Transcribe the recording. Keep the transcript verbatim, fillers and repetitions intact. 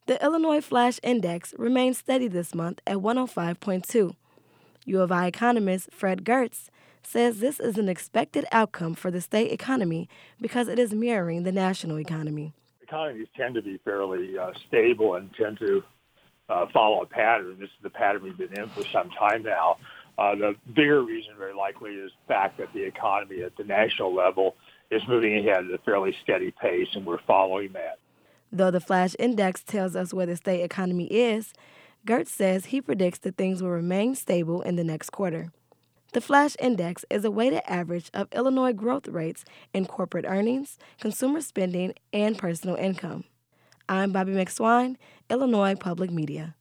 The Illinois Flash Index remained steady this month at one oh five point two. U of I economist Fred Gertz says this is an expected outcome for the state economy because it is mirroring the national economy. Economies tend to be fairly uh, stable and tend to uh, follow a pattern. This is the pattern we've been in for some time now. Uh, the bigger reason, very likely, is the fact that the economy at the national level is moving ahead at a fairly steady pace, and we're following that. Though the Flash Index tells us where the state economy is, Gertz says he predicts that things will remain stable in the next quarter. The Flash Index is a weighted average of Illinois growth rates in corporate earnings, consumer spending, and personal income. I'm Bobby McSwine, Illinois Public Media.